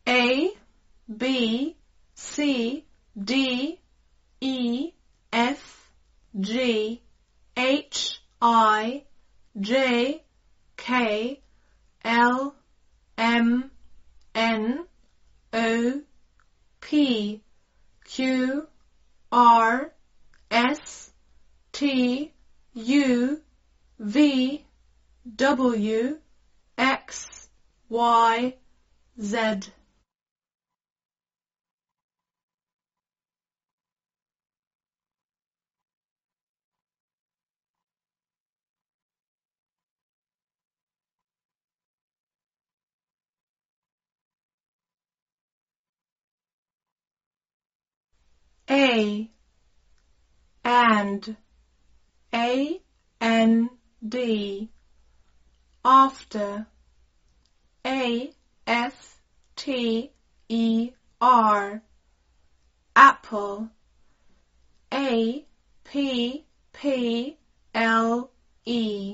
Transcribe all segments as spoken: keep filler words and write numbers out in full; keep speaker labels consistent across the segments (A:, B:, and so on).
A: A, B, C, D, E, F, G, H, I, J, K, L, M, N, O, P, Q, R, S, T, U, V, W, X, Y, Z. A, and, A, N, D, after, A, F, T, E, R, apple, A, P, P, L, E.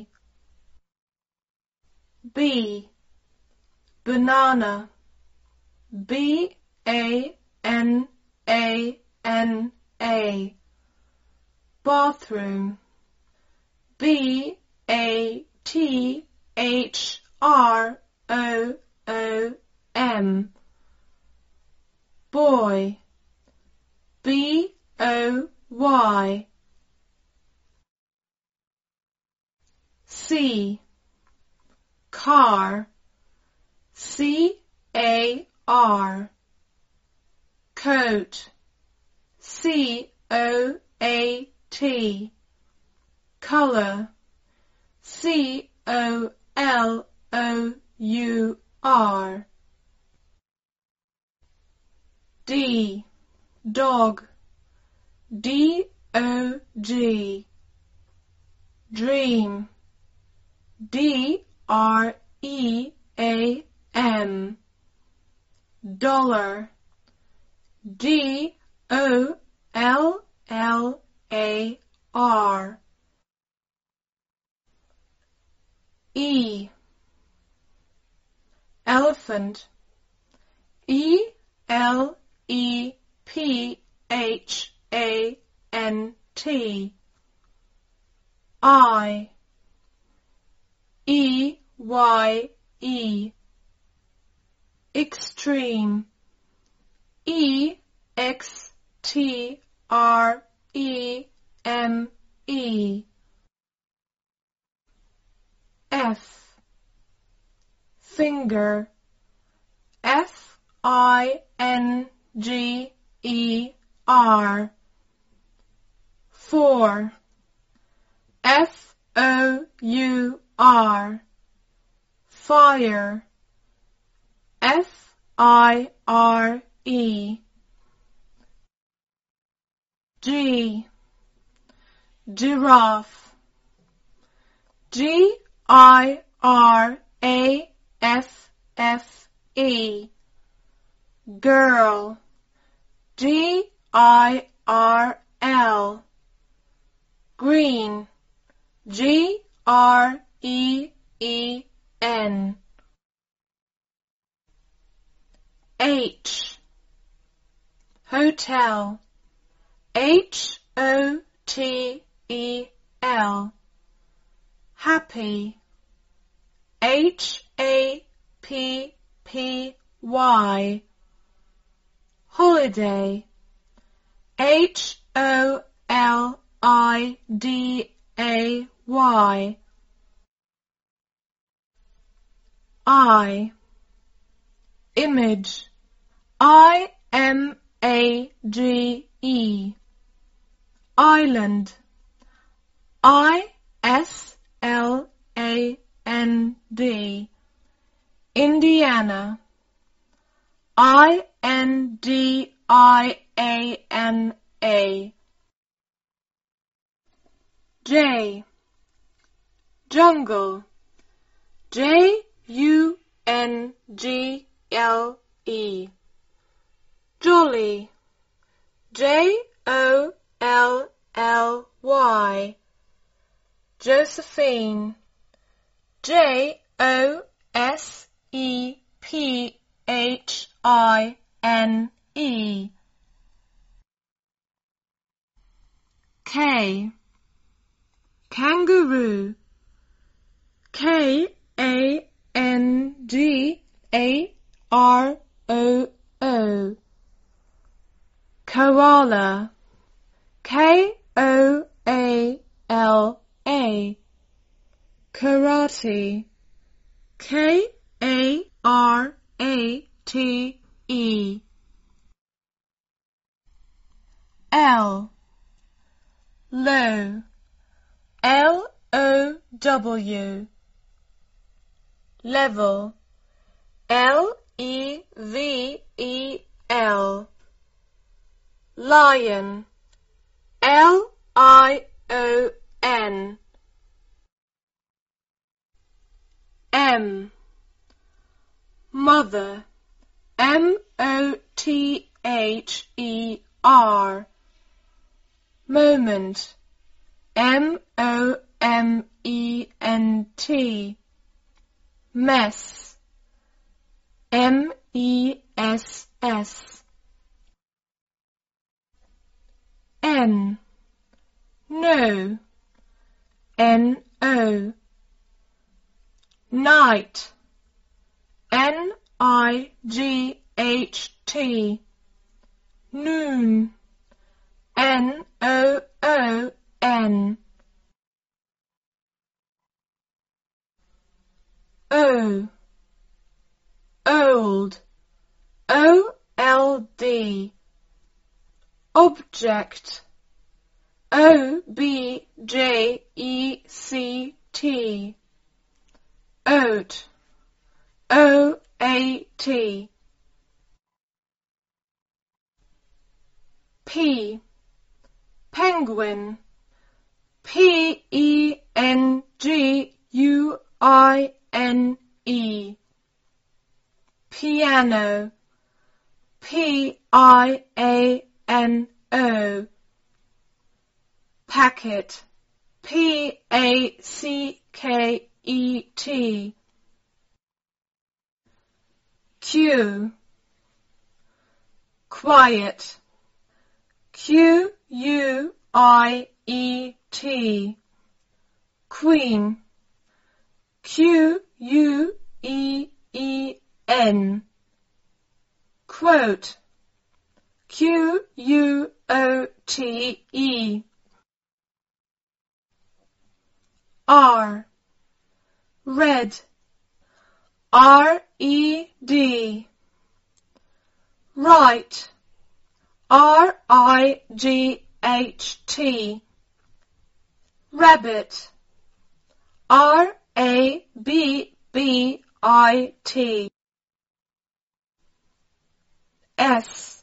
A: B, banana, B, A, N, A, N, A, bathroom, B, A, T, H, R, O, O, M, boy, B, O, Y. C, car, C, A, R, coat, C, O, A, T, colour, C, O, L, O, U, R. D, dog, D, O, G, dream, D, R, E, A, M, dollar, D, O, L, L, A, R. E, elephant, E, L, E, P, H, A, N, T. I, E, Y, E, extreme, E, X, T, R, E, M, E. F, finger, F, I, N, G, E, R. Four, F, O, U, R, fire, F, I, R, E. G, giraffe, G, I, R, A, F, F, E. Girl, G, I, R, L. Green, G, R, E, E, N. H, hotel, H, O, T, E, L. Happy, H, A, P, P, Y. Holiday, H, O, L, I, D, A, Y. I, image, I, M, A, G, E. Island, I, S, L, A, N, D. Indiana, I, N, D, I, A, N, A. J, jungle, J, U, N, G, L, E. Jolly, J, O, L, L, Y. Josephine, J, O, S, E, P, H I N E. K. Kangaroo. K A N G A R O O. Koala. K O A L A. Karate. K A R A T E. L. Low. L O W. Level. L E V E L. Lion. L I O N. M. Mother. M O T H E R. Moment. M O M E N T. Mess. M E S S. N. No. N O. Night. N I G H T. Noon. N O O N. O. Old. O L D. Object. O B J E C T. Oat. O A T. P. Penguin. P E N G U I N E. Piano. P I A N O. Packet. P A C K E T. Q. Quiet. Q U I E T. Queen. Q U E E N. Quote. Q U O T E. R. Red. R E D. Right. R I G H T. Rabbit. R A B B I T. S.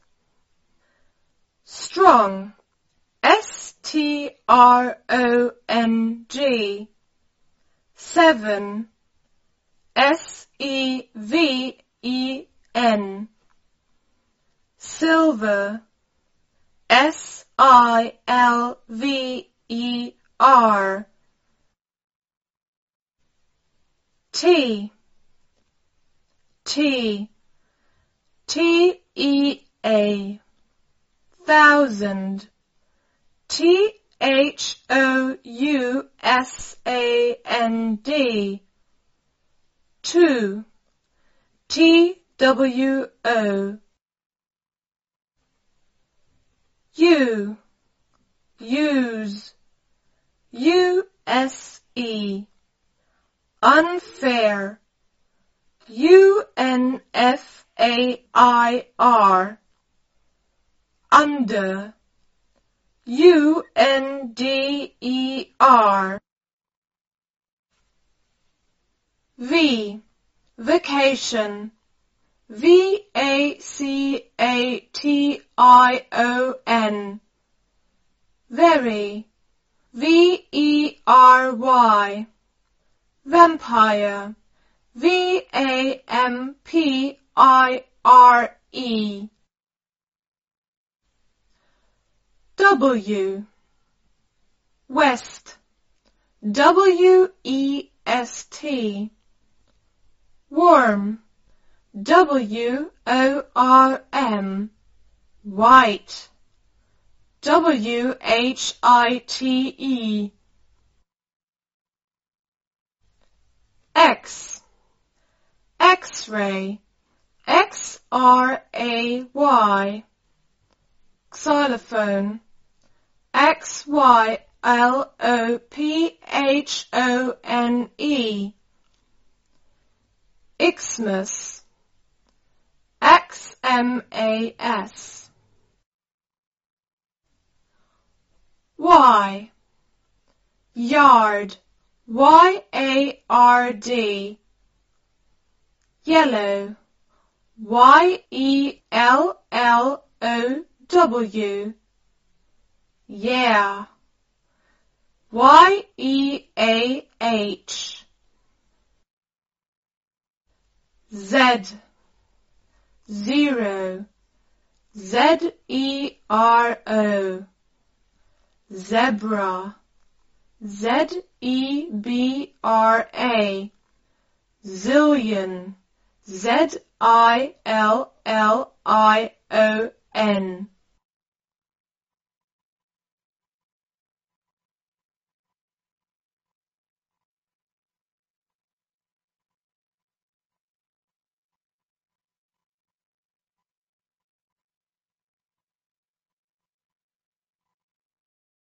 A: Strong. S T R O N G. Seven. S E V E N. Silver. S I L V E R. T. T. T E A. Thousand. T H O U S A N D. Two. T W O. U. Use. U S E. Unfair. U N F A I R. Under. U N D E R. V. Vacation. V A C A T I O N. Very. V E R Y. Vampire. V A M P I R E. W. West. W E S T. Worm. W O R M, white. W H I T E. X, X-ray, X R A Y. Xylophone, X Y L O P H O N E. Xmas, X M A S. Y, yard, Y A R D. Yellow, Y E L L O W. Yeah, Y E A H. Z, zero, Z E R O. Zebra, Z E B R A. Zillion, Z I L L I O N.